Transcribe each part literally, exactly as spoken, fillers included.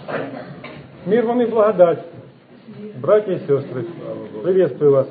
Мир вам и благодать, братья и сестры. Приветствую вас.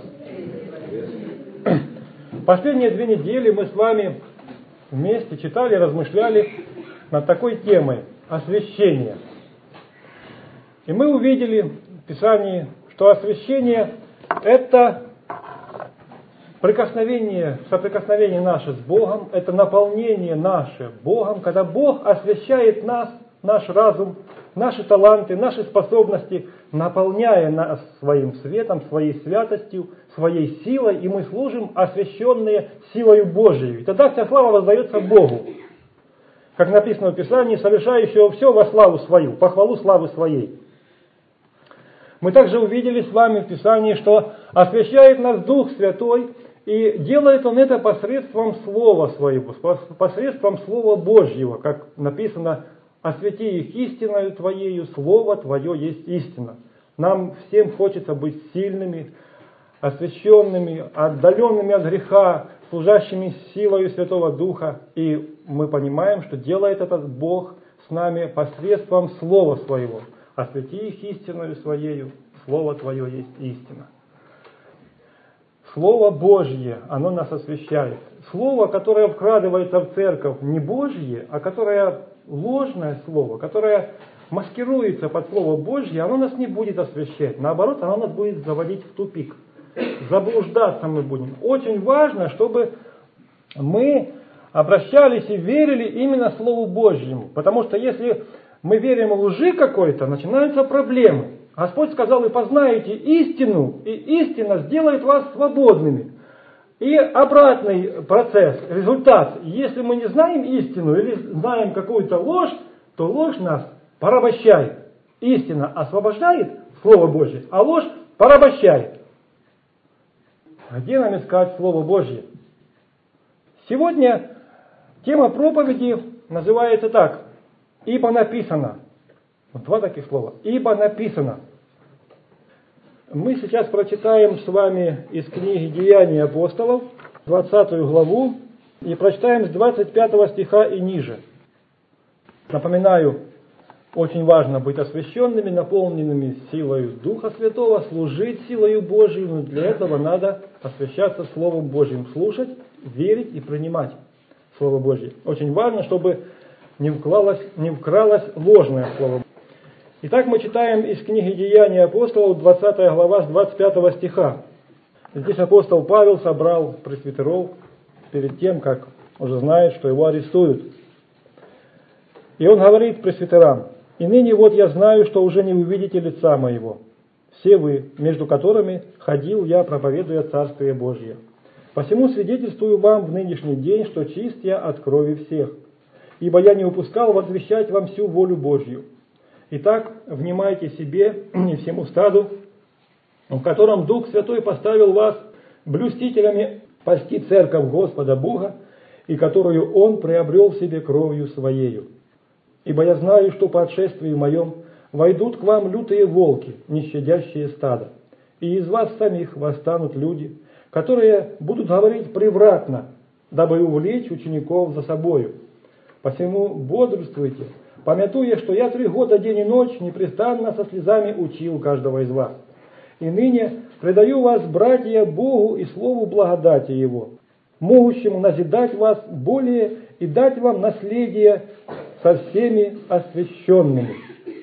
Последние две недели мы с вами вместе читали, размышляли над такой темой – освящение. И мы увидели в Писании, что освящение – это прикосновение, соприкосновение наше с Богом, это наполнение наше Богом, когда Бог освящает нас, наш разум, наши таланты, наши способности, наполняя нас своим светом, своей святостью, своей силой, и мы служим освященные силою Божией. И тогда вся слава воздается Богу. Как написано в Писании, совершающего все во славу свою, похвалу славы своей. Мы также увидели с вами в Писании, что освящает нас Дух Святой, и делает Он это посредством Слова Своего, посредством Слова Божьего, как написано: «Освети их истиною Твоею, Слово Твое есть истина». Нам всем хочется быть сильными, освященными, отдаленными от греха, служащими силою Святого Духа. И мы понимаем, что делает этот Бог с нами посредством Слова Своего. «Освети их истиною Своею, Слово Твое есть истина». Слово Божье, оно нас освящает. Слово, которое вкрадывается в церковь, не Божье, а которое ложное слово, которое маскируется под Слово Божье, оно нас не будет освящать. Наоборот, оно нас будет заводить в тупик. Заблуждаться мы будем. Очень важно, чтобы мы обращались и верили именно Слову Божьему. Потому что если мы верим в лжи какой-то, начинаются проблемы. Господь сказал: «И познаете истину, и истина сделает вас свободными». И обратный процесс, результат: если мы не знаем истину или знаем какую-то ложь, то ложь нас порабощает. Истина освобождает, Слово Божье, а ложь порабощает. Где нам искать Слово Божье? Сегодня тема проповеди называется так: «Ибо написано». Вот два таких слова. «Ибо написано». Мы сейчас прочитаем с вами из книги «Деяния апостолов», двадцатую главу, и прочитаем с двадцать пятого стиха и ниже. Напоминаю, очень важно быть освященными, наполненными силой Духа Святого, служить силою Божией, но для этого надо освящаться Словом Божьим, слушать, верить и принимать Слово Божье. Очень важно, чтобы не вкралось, не вкралось ложное Слово. Итак, мы читаем из книги «Деяния апостолов», двадцатая глава, с двадцать пятого стиха. Здесь апостол Павел собрал пресвитеров перед тем, как уже знает, что его арестуют. И он говорит пресвитерам: «И ныне вот я знаю, что уже не увидите лица моего, все вы, между которыми ходил я, проповедуя Царствие Божье. Посему свидетельствую вам в нынешний день, что чист я от крови всех, ибо я не упускал возвещать вам всю волю Божью. Итак, внимайте себе и всему стаду, в котором Дух Святой поставил вас блюстителями пасти церковь Господа Бога, и которую Он приобрел себе кровью Своею. Ибо я знаю, что по отшествии моем войдут к вам лютые волки, не щадящие стадо, и из вас самих восстанут люди, которые будут говорить превратно, дабы увлечь учеников за собою. Посему бодрствуйте, памятуя, что я три года день и ночь непрестанно со слезами учил каждого из вас. И ныне предаю вас, братья, Богу и Слову благодати Его, могущему назидать вас более и дать вам наследие со всеми освященными».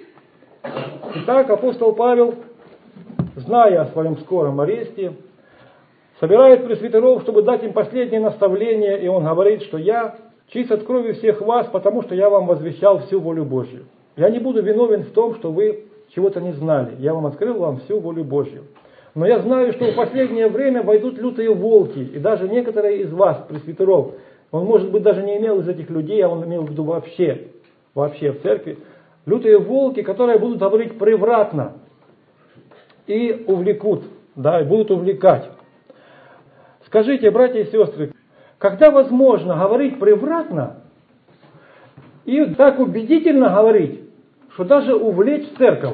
Итак, апостол Павел, зная о своем скором аресте, собирает пресвитеров, чтобы дать им последнее наставление, и он говорит, что я чист от крови всех вас, потому что я вам возвещал всю волю Божью. Я не буду виновен в том, что вы чего-то не знали. Я вам открыл вам всю волю Божью. Но я знаю, что в последнее время войдут лютые волки, и даже некоторые из вас, пресвитеров, он, может быть, даже не имел из этих людей, а он имел в виду вообще, вообще в церкви, лютые волки, которые будут говорить превратно и увлекут, да, и будут увлекать. Скажите, братья и сестры, когда возможно говорить превратно и так убедительно говорить, что даже увлечь церковь?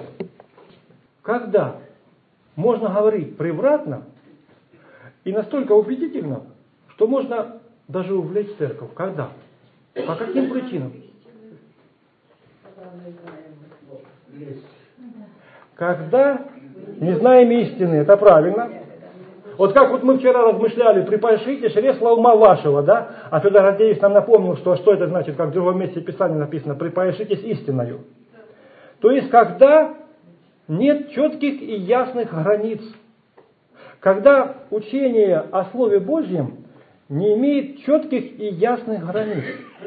Когда можно говорить превратно и настолько убедительно, что можно даже увлечь церковь? Когда? По каким причинам? Когда не знаем истины, это правильно. Вот как вот мы вчера размышляли, припашите чресла ума вашего, да? А Федор Гордеевич нам напомнил, что, что это значит, как в другом месте Писания написано, припашитесь истиною. То есть, когда нет четких и ясных границ. Когда учение о Слове Божьем не имеет четких и ясных границ.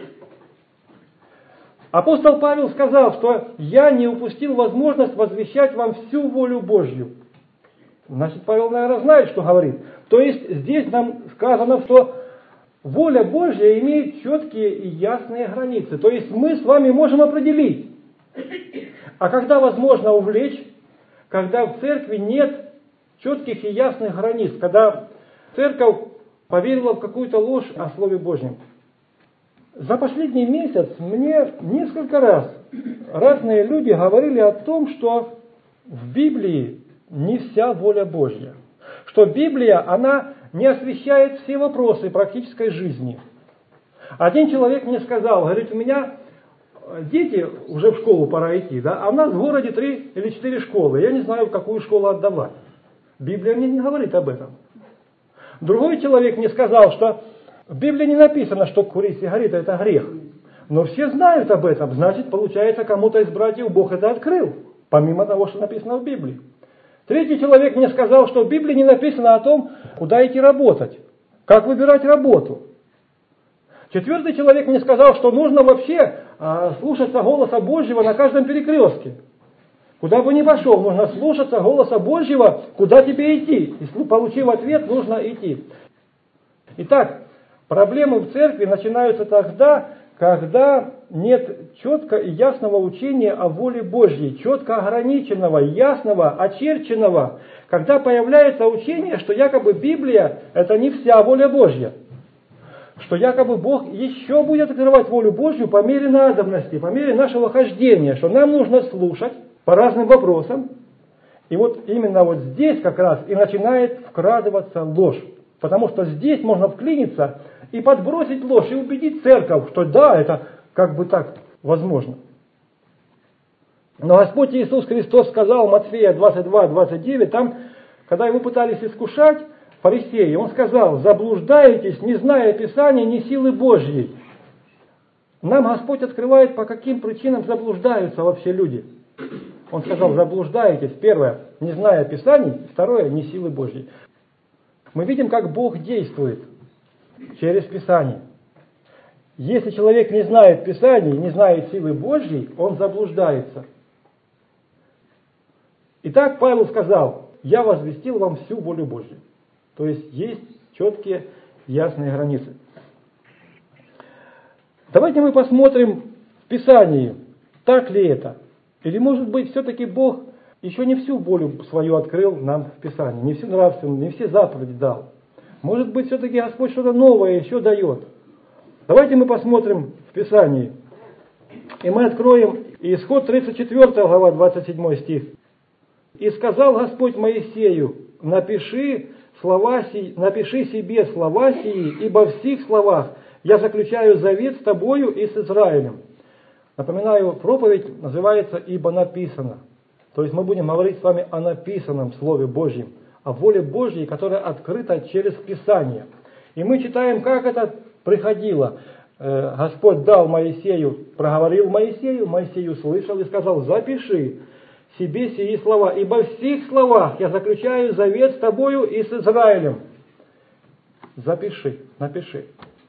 Апостол Павел сказал, что я не упустил возможность возвещать вам всю волю Божью. Значит, Павел, наверное, знает, что говорит. То есть, здесь нам сказано, что воля Божья имеет четкие и ясные границы. То есть, мы с вами можем определить. А когда возможно увлечь, когда в церкви нет четких и ясных границ, когда церковь поверила в какую-то ложь о Слове Божьем. За последний месяц мне несколько раз разные люди говорили о том, что в Библии не вся воля Божья. Что Библия, она не освещает все вопросы практической жизни. Один человек мне сказал, говорит, у меня дети, уже в школу пора идти, да, а у нас в городе три или четыре школы. Я не знаю, в какую школу отдавать. Библия мне не говорит об этом. Другой человек мне сказал, что в Библии не написано, что курить сигареты это грех. Но все знают об этом. Значит, получается, кому-то из братьев Бог это открыл. Помимо того, что написано в Библии. Третий человек мне сказал, что в Библии не написано о том, куда идти работать. Как выбирать работу. Четвертый человек мне сказал, что нужно вообще а, слушаться голоса Божьего на каждом перекрестке. Куда бы ни пошел, нужно слушаться голоса Божьего, куда тебе идти. И получив ответ, нужно идти. Итак, проблемы в церкви начинаются тогда, когда нет четко и ясного учения о воле Божьей, четко ограниченного, ясного, очерченного, когда появляется учение, что якобы Библия это не вся воля Божья, что якобы Бог еще будет открывать волю Божью по мере надобности, по мере нашего хождения, что нам нужно слушать по разным вопросам. И вот именно вот здесь как раз и начинает вкрадываться ложь. Потому что здесь можно вклиниться и подбросить ложь, и убедить церковь, что да, это как бы так возможно. Но Господь Иисус Христос сказал, Матфея двадцать два двадцать девять, там, когда его пытались искушать, фарисеи, он сказал, заблуждаетесь, не зная Писания, ни силы Божьей. Нам Господь открывает, по каким причинам заблуждаются вообще люди. Он сказал, заблуждаетесь, первое, не зная Писаний, второе, не силы Божьей. Мы видим, как Бог действует через Писание. Если человек не знает Писаний, не знает силы Божьей, он заблуждается. Итак, Павел сказал, я возвестил вам всю волю Божью. То есть есть четкие, ясные границы. Давайте мы посмотрим в Писании, так ли это. Или может быть все-таки Бог еще не всю волю свою открыл нам в Писании, не всю нравственную, не все заповеди дал. Может быть все-таки Господь что-то новое еще дает. Давайте мы посмотрим в Писании. И мы откроем Исход тридцать четвёртая глава, двадцать седьмой стих. «И сказал Господь Моисею, напиши, слова сии, напиши себе слова сии, ибо в сих словах я заключаю завет с тобою и с Израилем». Напоминаю, проповедь называется «Ибо написано». То есть мы будем говорить с вами о написанном Слове Божьем, о воле Божьей, которая открыта через Писание. И мы читаем, как это приходило. Господь дал Моисею, проговорил Моисею, Моисей услышал и сказал, запиши себе сии слова, ибо в сих словах я заключаю завет с тобою и с Израилем. Запиши, напиши.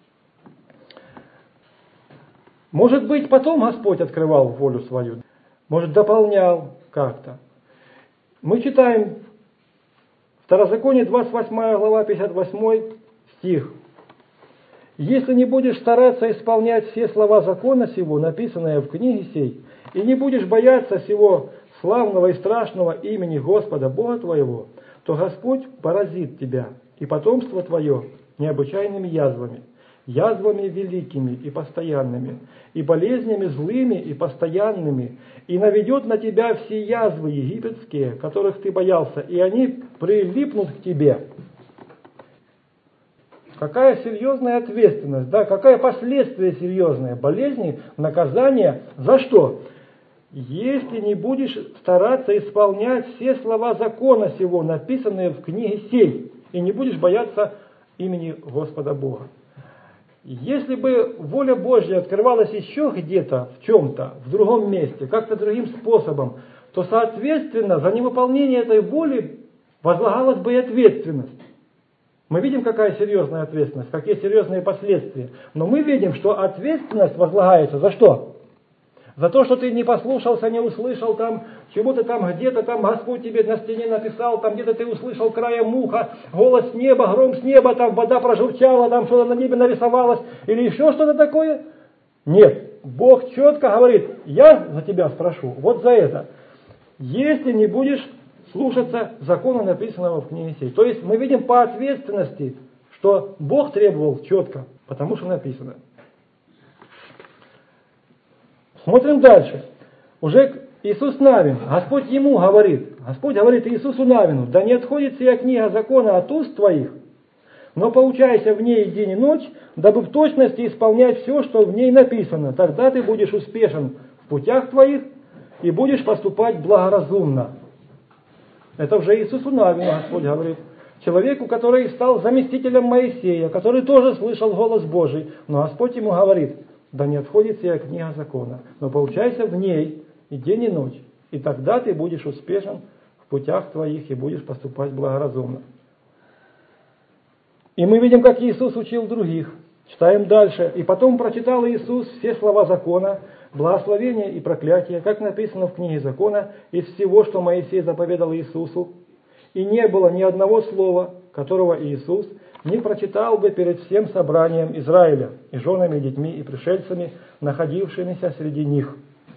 Может быть, потом Господь открывал волю свою, может, дополнял как-то. Мы читаем Второзаконие, двадцать восьмая глава, пятьдесят восьмой стих. «Если не будешь стараться исполнять все слова закона сего, написанные в книге сей, и не будешь бояться сего славного и страшного имени Господа Бога твоего, то Господь поразит тебя и потомство твое необычайными язвами, язвами великими и постоянными, и болезнями злыми и постоянными, и наведет на тебя все язвы египетские, которых ты боялся, и они прилипнут к тебе». Какая серьезная ответственность, да, какое последствие серьезное, болезни, наказание, за что? если не будешь стараться исполнять все слова закона сего, написанные в книге сей, и не будешь бояться имени Господа Бога. Если бы воля Божья открывалась еще где-то, в чем-то, в другом месте, как-то другим способом, то, соответственно, за невыполнение этой воли возлагалась бы и ответственность. Мы видим, какая серьезная ответственность, какие серьезные последствия. Но мы видим, что ответственность возлагается за что? За то, что ты не послушался, не услышал там, чему-то там где-то там Господь тебе на стене написал, там где-то ты услышал краем уха, голос с неба, гром с неба, там вода прожурчала, там что-то на небе нарисовалось, или еще что-то такое. Нет, Бог четко говорит, я за тебя спрошу, вот за это. Если не будешь слушаться закона, написанного в книге сей. То есть мы видим по ответственности, что Бог требовал четко, потому что написано. Смотрим дальше. Уже Иисус Навин, Господь ему говорит, Господь говорит Иисусу Навину, да не отходит сия книга закона от уст твоих, но поучайся в ней день и ночь, дабы в точности исполнять все, что в ней написано. Тогда ты будешь успешен в путях твоих и будешь поступать благоразумно. Это уже Иисусу Навину Господь говорит. Человеку, который стал заместителем Моисея, который тоже слышал голос Божий, но Господь ему говорит, да не отходит сия книга закона, но поучайся в ней и день и ночь, и тогда ты будешь успешен в путях твоих и будешь поступать благоразумно. И мы видим, как Иисус учил других. Читаем дальше. И потом прочитал Иисус все слова закона, благословения и проклятия, как написано в книге закона, из всего, что Моисей заповедал Иисусу. И не было ни одного слова, которого Иисус не прочитал бы перед всем собранием Израиля, и женами, и детьми, и пришельцами, находившимися среди них.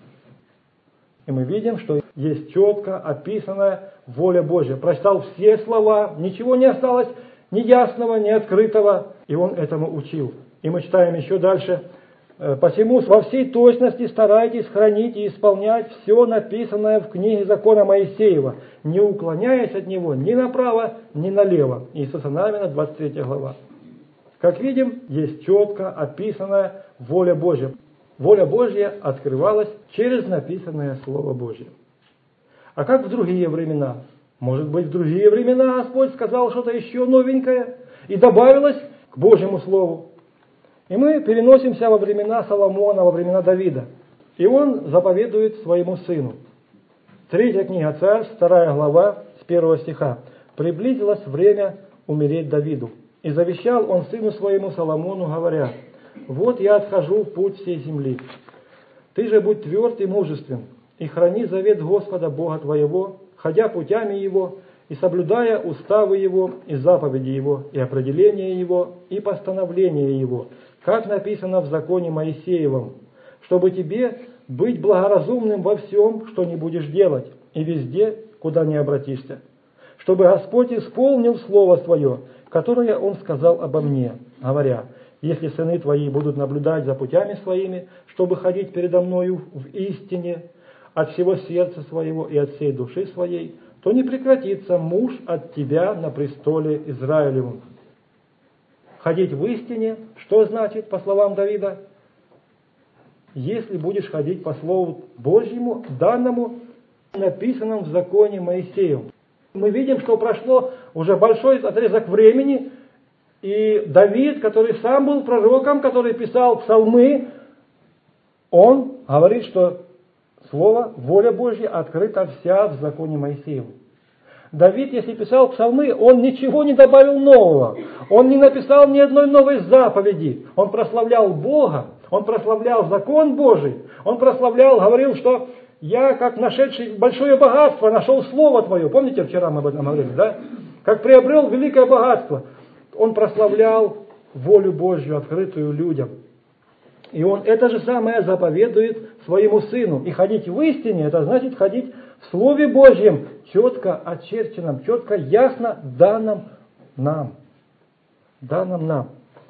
И мы видим, что есть четко описанная воля Божья. Прочитал все слова, ничего не осталось ни ясного, ни открытого, и он этому учил. И мы читаем еще дальше. «Посему во всей точности старайтесь хранить и исполнять все написанное в книге закона Моисеева, не уклоняясь от него ни направо, ни налево». Иисуса Навина, двадцать третья глава. Как видим, есть четко описанная воля Божья. Воля Божья открывалась через написанное Слово Божье. А как в другие времена? Может быть, в другие времена Господь сказал что-то еще новенькое и добавилось к Божьему Слову. И мы переносимся во времена Соломона, во времена Давида. И он заповедует своему сыну. Третья книга Царств, вторая глава, с первого стиха. «Приблизилось время умереть Давиду. И завещал он сыну своему Соломону, говоря, вот я отхожу в путь всей земли. Ты же будь тверд и мужествен, и храни завет Господа Бога твоего, ходя путями Его, и соблюдая уставы Его, и заповеди Его, и определения Его, и постановления Его, как написано в законе Моисеевом, чтобы тебе быть благоразумным во всем, что не будешь делать, и везде, куда не обратишься, чтобы Господь исполнил слово свое, которое Он сказал обо мне, говоря, если сыны твои будут наблюдать за путями своими, чтобы ходить передо мною в истине от всего сердца своего и от всей души своей, то не прекратится муж от тебя на престоле Израилевом». Ходить в истине, что значит, по словам Давида? Если будешь ходить по Слову Божьему, данному, написанному в законе Моисеевом. Мы видим, что прошло уже большой отрезок времени, и Давид, который сам был пророком, который писал псалмы, он говорит, что Слово, воля Божья открыта вся в законе Моисеевом. Давид, если писал псалмы, он ничего не добавил нового. Он не написал ни одной новой заповеди. Он прославлял Бога, он прославлял закон Божий. Он прославлял, говорил, что я, как нашедший большое богатство, нашел Слово Твое. Помните, вчера мы об этом говорили, да? Как приобрел великое богатство. Он прославлял волю Божью, открытую людям. И он это же самое заповедует своему сыну. И ходить в истине, это значит ходить в Слове Божьем, четко очерченном, четко, ясно данном нам. Данном нам.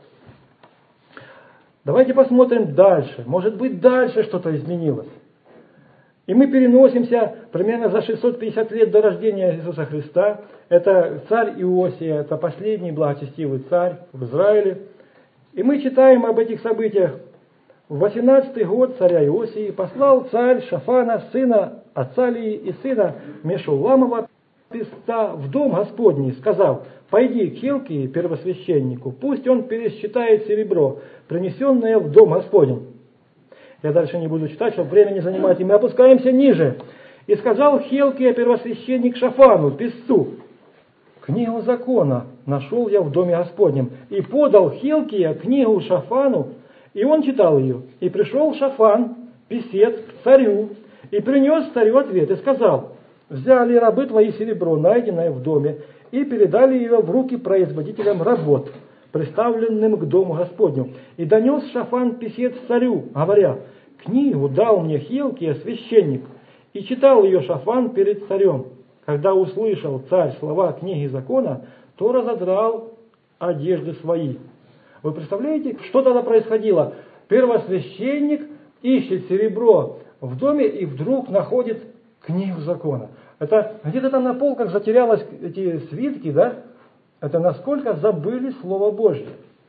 Давайте посмотрим дальше. Может быть, дальше что-то изменилось. И мы переносимся примерно за шестьсот пятьдесят лет до рождения Иисуса Христа. Это царь Иосия, это последний благочестивый царь в Израиле. И мы читаем об этих событиях в восемнадцатый год царя Иосии послал царь Шафана, сына Ацалии и сына Мешулламова, писца, в дом Господний, сказав: «Пойди к Хилкии, первосвященнику, пусть он пересчитает серебро, принесенное в дом Господень». Я дальше не буду читать, чтобы время не занимать, и мы опускаемся ниже. «И сказал Хилкия, первосвященник, Шафану, писцу: книгу закона нашел я в доме Господнем». И подал Хилкия книгу Шафану, и он читал ее. И пришел Шафан, писец, к царю, и принес царю ответ, и сказал: «Взяли рабы твои серебро, найденное в доме, и передали ее в руки производителям работ, приставленным к дому Господню. И донес Шафан, писец, царю, говоря: книгу дал мне Хилкия, священник». И читал ее Шафан перед царем. Когда услышал царь слова книги закона, то разодрал одежды свои. Вы представляете, что тогда происходило? Первосвященник ищет серебро в доме и вдруг находит книгу закона. Это где-то там на полках затерялись эти свитки, да? Это насколько забыли Слово Божье.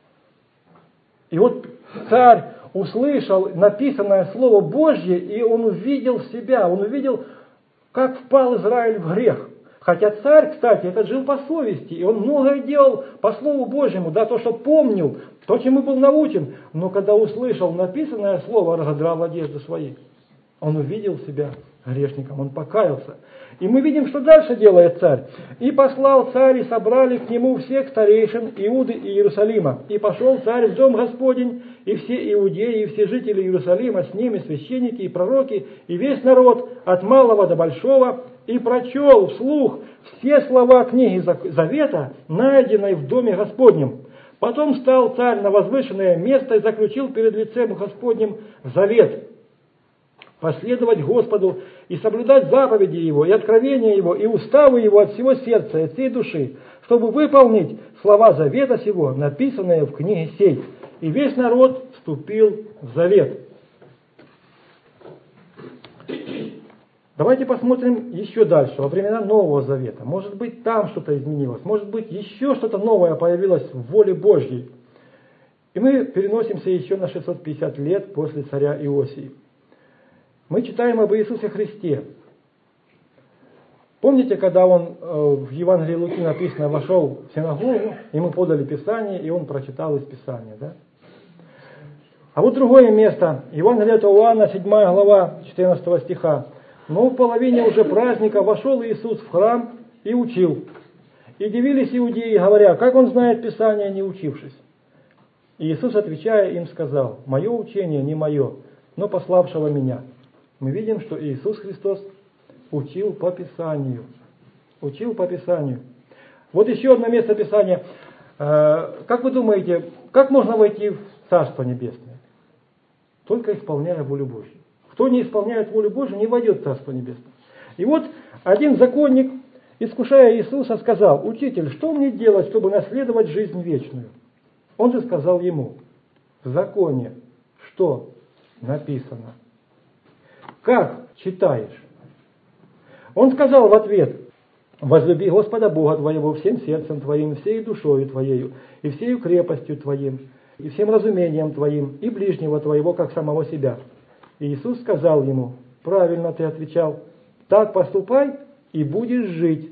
И вот царь услышал написанное Слово Божье, и он увидел себя, он увидел, как впал Израиль в грех. Хотя царь, кстати, этот жил по совести, и он многое делал по Слову Божьему, да, то, что помнил, то, чему был научен. Но когда услышал написанное Слово, разодрал одежды свои. Он увидел себя грешником, он покаялся. И мы видим, что дальше делает царь. «И послал царь, и собрали к нему всех старейшин Иуды и Иерусалима. И пошел царь в дом Господень, и все иудеи, и все жители Иерусалима, с ними священники и пророки, и весь народ, от малого до большого, и прочел вслух все слова книги Завета, найденной в доме Господнем. Потом встал царь на возвышенное место и заключил перед лицем Господним завет: последовать Господу и соблюдать заповеди Его, и откровения Его, и уставы Его от всего сердца и от всей души, чтобы выполнить слова завета сего, написанные в книге сей». И весь народ вступил в завет. Давайте посмотрим еще дальше, во времена Нового Завета. Может быть, там что-то изменилось, может быть, еще что-то новое появилось в воле Божьей. И мы переносимся еще на шестьсот пятьдесят лет после царя Иосии. Мы читаем об Иисусе Христе. Помните, когда он в Евангелии Луки написано, вошел в синагогу, ему подали Писание, и он прочитал из Писания, да? А вот другое место, Евангелие от Иоанна, седьмая глава, четырнадцатого стиха. «Но в половине уже праздника вошел Иисус в храм и учил. И дивились иудеи, говоря: как он знает Писание, не учившись? И Иисус, отвечая им, сказал: мое учение не мое, но пославшего меня». Мы видим, что Иисус Христос учил по Писанию. Учил по Писанию. Вот еще одно место Писания. Как вы думаете, как можно войти в Царство Небесное? Только исполняя волю Божью. Кто не исполняет волю Божью, не войдет в Царство Небесное. И вот один законник, искушая Иисуса, сказал: «Учитель, что мне делать, чтобы наследовать жизнь вечную?» Он же сказал ему: в законе что написано? Как читаешь? Он сказал в ответ: возлюби Господа Бога твоего всем сердцем твоим, всей душою твоею, и всею крепостью твоим, и всем разумением твоим, и ближнего твоего, как самого себя. И Иисус сказал ему: правильно ты отвечал, так поступай, и будешь жить.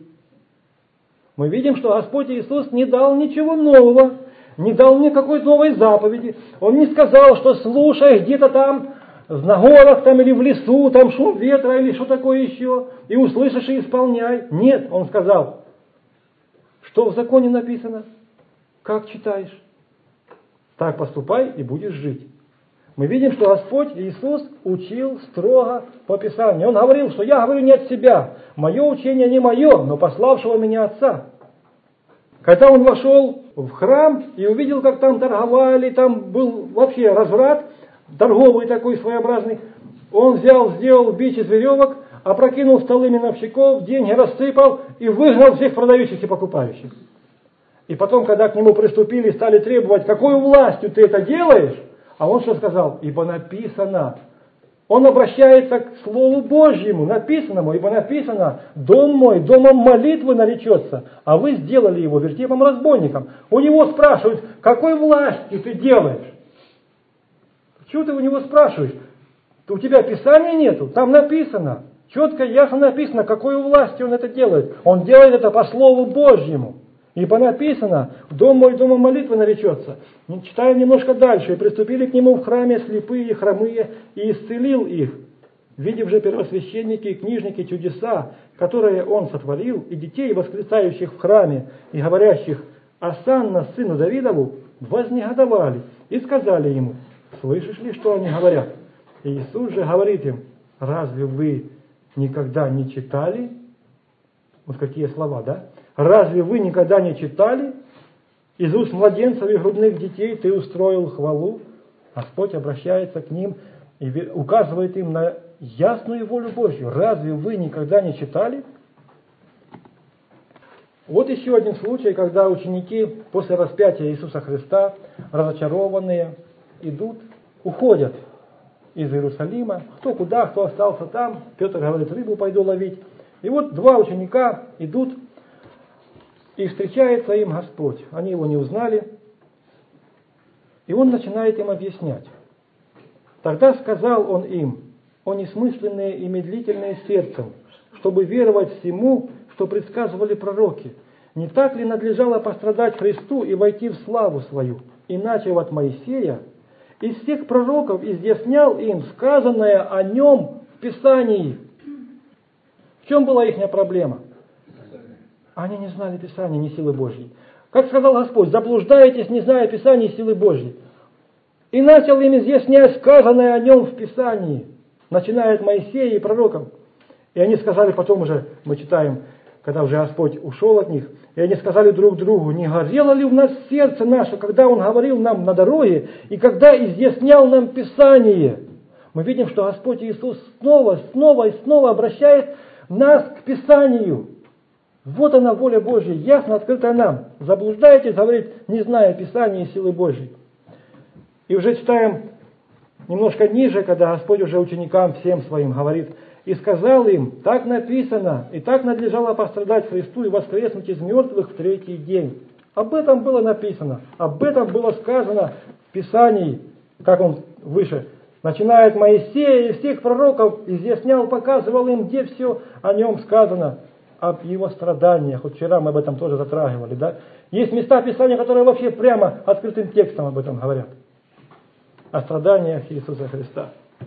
Мы видим, что Господь Иисус не дал ничего нового, не дал никакой новой заповеди. Он не сказал, что слушай где-то там, на горах там или в лесу, там шум ветра или что такое еще, и услышишь и исполняй. Нет, Он сказал, что в законе написано, как читаешь, так поступай и будешь жить. Мы видим, что Господь Иисус учил строго по Писанию. Он говорил, что я говорю не от себя, мое учение не мое, но пославшего меня Отца. Когда Он вошел в храм и увидел, как там торговали, там был вообще разврат, торговый такой своеобразный, Он взял, сделал бич из веревок, опрокинул столы миновщиков, деньги рассыпал и выгнал всех продающих и покупающих. И потом, когда к Нему приступили, стали требовать, какой властью ты это делаешь, а Он что сказал? Ибо написано. Он обращается к Слову Божьему, написанному, ибо написано: дом мой домом молитвы наречется, а вы сделали его вертепом разбойником. У него спрашивают, какой властью ты делаешь? Чего ты у него спрашиваешь? У тебя Писания нету, там написано. Четко, ясно написано, какой властью он это делает. Он делает это по Слову Божьему. Ибо написано, дом мой домом молитвы наречется. Читаем немножко дальше. И приступили к нему в храме слепые и хромые, и исцелил их. Видев же первосвященники и книжники чудеса, которые он сотворил, и детей, восклицающих в храме, и говорящих «Осанна сыну Давидову», вознегодовали и сказали ему: «Слышишь ли, что они говорят?» И Иисус же говорит им: «Разве вы никогда не читали?» Вот какие слова, да? «Разве вы никогда не читали? Из уст младенцев и грудных детей ты устроил хвалу». Господь обращается к ним и указывает им на ясную волю Божью. Разве вы никогда не читали? Вот еще один случай, когда ученики после распятия Иисуса Христа, разочарованные, идут, уходят из Иерусалима, кто куда, кто остался там. Петр говорит: рыбу пойду ловить. И вот два ученика идут, и встречается им Господь. Они его не узнали, и он начинает им объяснять. Тогда сказал он им: о несмысленные и медлительные сердцем, чтобы веровать всему, что предсказывали пророки. Не так ли надлежало пострадать Христу и войти в славу свою? Иначе от Моисея из всех пророков изъяснял им сказанное о нем в Писании. В чем была их проблема? Они не знали Писания, ни силы Божьей. Как сказал Господь: заблуждаетесь, не зная Писания и силы Божьей. И начал им изъяснять сказанное о нем в Писании, начиная от Моисея и пророков. И они сказали потом уже, мы читаем, когда уже Господь ушел от них, и они сказали друг другу: не горело ли в нас сердце наше, когда Он говорил нам на дороге, и когда изъяснял нам Писание? Мы видим, что Господь Иисус снова, снова и снова обращает нас к Писанию. Вот она, воля Божья, ясно открытая нам. Заблуждаетесь, говорит, не зная Писания и силы Божьей. И уже читаем немножко ниже, когда Господь уже ученикам всем своим говорит: и сказал им: так написано, и так надлежало пострадать Христу и воскреснуть из мертвых в третий день. Об этом было написано, об этом было сказано в Писании, как он выше, начиная от Моисея и всех пророков, изъяснял, показывал им, где все о нем сказано, об его страданиях. Вот вчера мы об этом тоже затрагивали, да? Есть места Писания, которые вообще прямо открытым текстом об этом говорят. О страданиях Иисуса Христа.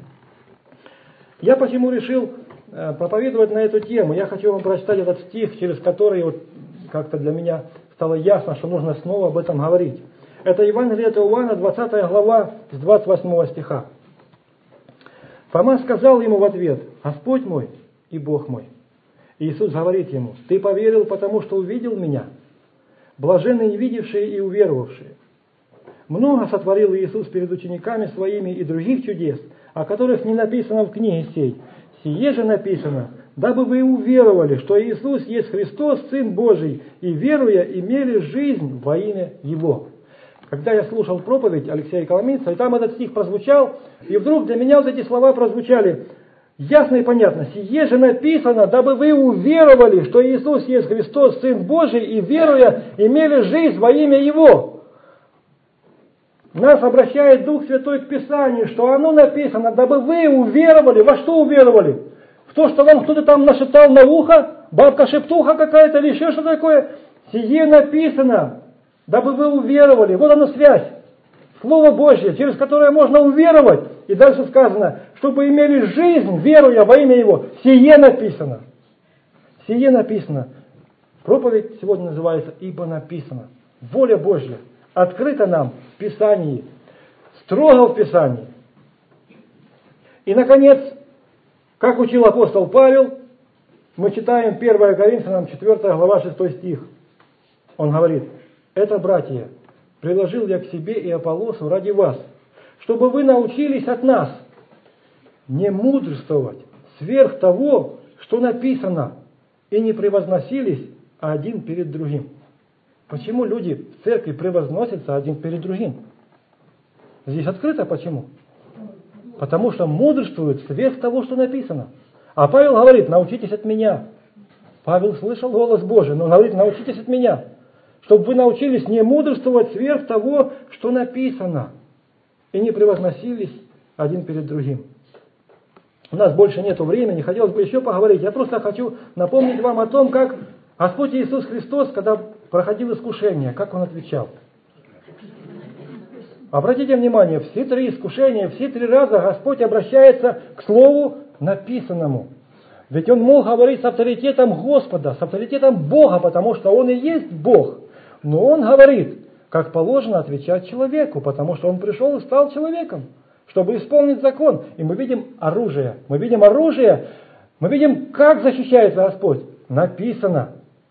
Я почему решил проповедовать на эту тему? Я хочу вам прочитать этот стих, через который вот как-то для меня стало ясно, что нужно снова об этом говорить. Это Евангелие от Иоанна, двадцатая глава, с двадцать восьмого стиха. Фома сказал ему в ответ: Господь мой и Бог мой. И Иисус говорит ему: ты поверил, потому что увидел меня. Блаженны невидевшие и уверовавшие. Много сотворил Иисус перед учениками своими и других чудес, о которых не написано в книге сей. Сие же написано, дабы вы уверовали, что Иисус есть Христос, Сын Божий, и веруя, имели жизнь во имя Его. Когда я слушал проповедь Алексея Коломийца, и там этот стих прозвучал, и вдруг для меня вот эти слова прозвучали ясно и понятно. Сие же написано, дабы вы уверовали, что Иисус есть Христос, Сын Божий, и веруя, имели жизнь во имя Его. Нас обращает Дух Святой к Писанию, что оно написано, дабы вы уверовали. Во что уверовали? В то, что вам кто-то там нашептал на ухо? Бабка-шептуха какая-то или еще что такое? Сие написано, дабы вы уверовали. Вот оно связь. Слово Божье, через которое можно уверовать. И дальше сказано, чтобы имели жизнь, веруя во имя Его. Сие написано. Сие написано. Проповедь сегодня называется «Ибо написано». Воля Божья открыта нам в Писании, строго в Писании. И, наконец, как учил апостол Павел, мы читаем первое Коринфянам, четвёртая глава, шестой стих. Он говорит: «Это, братья, приложил я к себе и Аполлосу ради вас, чтобы вы научились от нас не мудрствовать сверх того, что написано, и не превозносились один перед другим». Почему люди в церкви превозносятся один перед другим? Здесь открыто почему? Потому что мудрствуют сверх того, что написано. А Павел говорит: научитесь от меня. Павел слышал голос Божий, но говорит: научитесь от меня. Чтобы вы научились не мудрствовать сверх того, что написано. И не превозносились один перед другим. У нас больше нет времени, хотелось бы еще поговорить. Я просто хочу напомнить вам о том, как Господь Иисус Христос, когда проходил искушение, как Он отвечал. Обратите внимание, все три искушения, все три раза Господь обращается к Слову написанному. Ведь Он мог говорить с авторитетом Господа, с авторитетом Бога, потому что Он и есть Бог. Но Он говорит, как положено отвечать человеку, потому что Он пришел и стал человеком, чтобы исполнить закон. И мы видим оружие. Мы видим оружие, мы видим, как защищается Господь. Написано.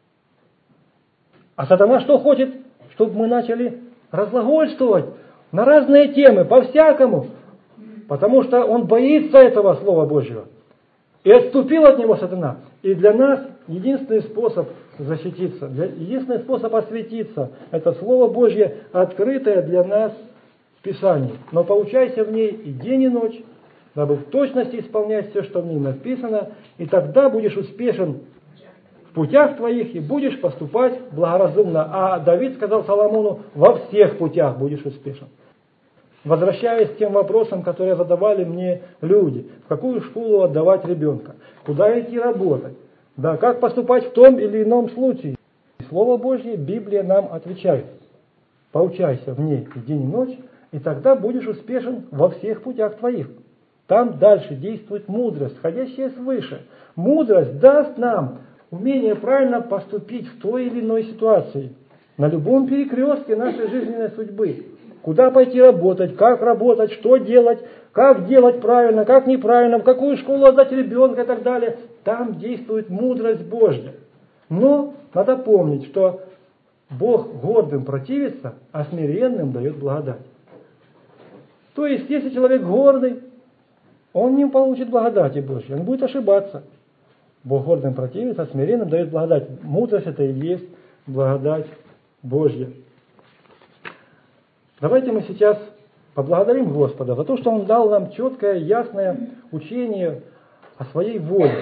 А сатана что хочет? Чтобы мы начали разглагольствовать на разные темы, по-всякому. Потому что он боится этого Слова Божьего. И отступил от него сатана. И для нас единственный способ защититься, единственный способ осветиться, это Слово Божье, открытое для нас в Писании. Но поучайся в ней и день, и ночь, дабы в точности исполнять все, что в ней написано, и тогда будешь успешен в путях твоих и будешь поступать благоразумно. А Давид сказал Соломону, во всех путях будешь успешен. Возвращаясь к тем вопросам, которые задавали мне люди, в какую школу отдавать ребенка, куда идти работать, да, как поступать в том или ином случае. Слово Божье, Библия нам отвечает. Поучайся в ней и день и ночь, и тогда будешь успешен во всех путях твоих. Там дальше действует мудрость, сходящая свыше. Мудрость даст нам умение правильно поступить в той или иной ситуации, на любом перекрестке нашей жизненной судьбы. Куда пойти работать, как работать, что делать, как делать правильно, как неправильно, в какую школу отдать ребенка и так далее. Там действует мудрость Божья. Но надо помнить, что Бог гордым противится, а смиренным дает благодать. То есть, если человек гордый, он не получит благодати Божьей, он будет ошибаться. Бог гордым противится, а смиренным дает благодать. Мудрость это и есть благодать Божья. Давайте мы сейчас поблагодарим Господа за то, что Он дал нам четкое, ясное учение о своей воле.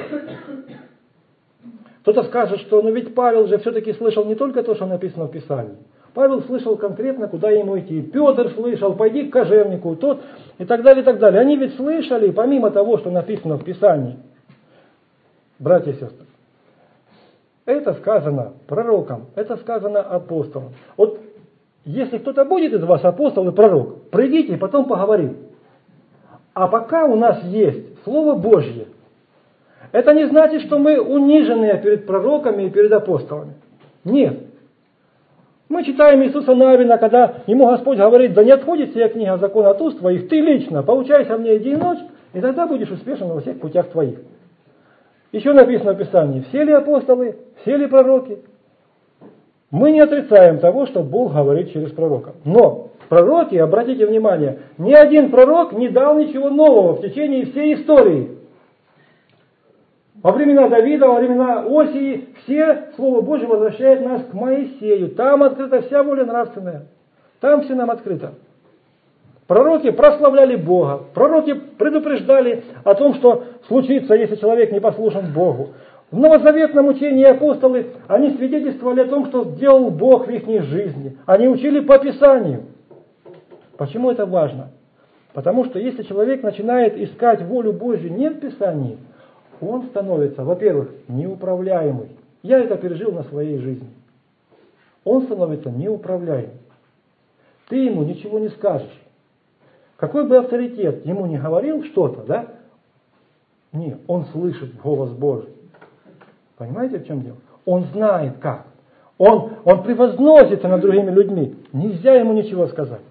Кто-то скажет, что ну ведь Павел же все-таки слышал не только то, что написано в Писании. Павел слышал конкретно, куда ему идти. Петр слышал, пойди к кожевнику, тот и так далее, и так далее. Они ведь слышали, помимо того, что написано в Писании. Братья и сестры, это сказано пророкам, это сказано апостолам. Вот если кто-то будет из вас апостол и пророк, придите и потом поговорим. А пока у нас есть Слово Божье, это не значит, что мы униженные перед пророками и перед апостолами. Нет. Мы читаем Иисуса Навина, когда ему Господь говорит, да не отходит сия книга закона от уст твоих, ты лично поучайся в ней день и ночь, и тогда будешь успешен во всех путях твоих. Еще написано в Писании, все ли апостолы, все ли пророки? Мы не отрицаем того, что Бог говорит через пророка. Но пророки, обратите внимание, ни один пророк не дал ничего нового в течение всей истории. Во времена Давида, во времена Осии, все Слово Божье возвращает нас к Моисею. Там открыта вся воля нравственная. Там все нам открыто. Пророки прославляли Бога. Пророки предупреждали о том, что случится, если человек не послушен Богу. В новозаветном учении апостолы, они свидетельствовали о том, что сделал Бог в их жизни. Они учили по Писанию. Почему это важно? Потому что если человек начинает искать волю Божью не в Писании, он становится, во-первых, неуправляемый. Я это пережил на своей жизни. Он становится неуправляемым. Ты ему ничего не скажешь. Какой бы авторитет ему ни говорил что-то, да? Нет, он слышит голос Божий. Понимаете, в чем дело? Он знает как. Он, он превозносится над другими людьми. Нельзя ему ничего сказать.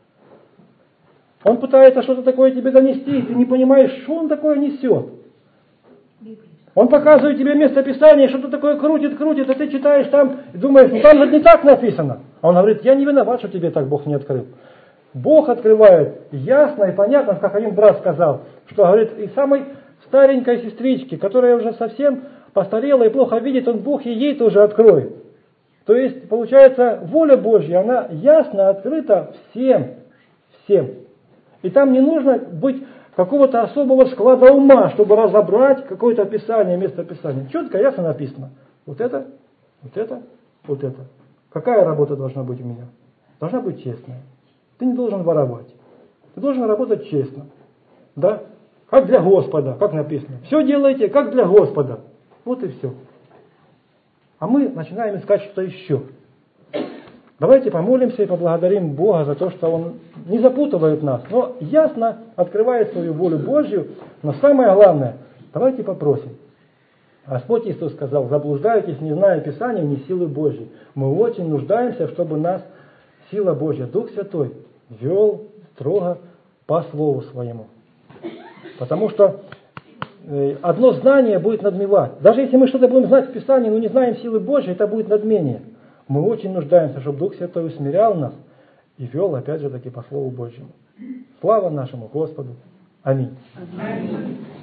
Он пытается что-то такое тебе донести, и ты не понимаешь, что он такое несет. Он показывает тебе место Писания, что-то такое крутит, крутит, а ты читаешь там и думаешь, ну там же не так написано. А он говорит, я не виноват, что тебе так Бог не открыл. Бог открывает ясно и понятно, как один брат сказал, что говорит, и самой старенькой сестричке, которая уже совсем постарела и плохо видит, он Бог и ей тоже откроет. То есть, получается, воля Божья, она ясно открыта всем, всем. И там не нужно быть какого-то особого склада ума, чтобы разобрать какое-то описание, место Писания. Четко, ясно написано. Вот это, вот это, вот это. Какая работа должна быть у меня? Должна быть честная. Ты не должен воровать. Ты должен работать честно. Да? Как для Господа, как написано. Все делайте, как для Господа. Вот и все. А мы начинаем искать что-то еще. Давайте помолимся и поблагодарим Бога за то, что Он не запутывает нас, но ясно открывает свою волю Божью. Но самое главное, давайте попросим. Господь Иисус сказал: заблуждаетесь, не зная Писания, не силы Божьей. Мы очень нуждаемся, чтобы нас сила Божья, Дух Святой, вел строго по Слову Своему. Потому что одно знание будет надмевать. Даже если мы что-то будем знать в Писании, но не знаем силы Божьей, это будет надмение. Мы очень нуждаемся, чтобы Дух Святой усмирял нас и вел, опять же таки, по Слову Божьему. Слава нашему Господу. Аминь. Аминь.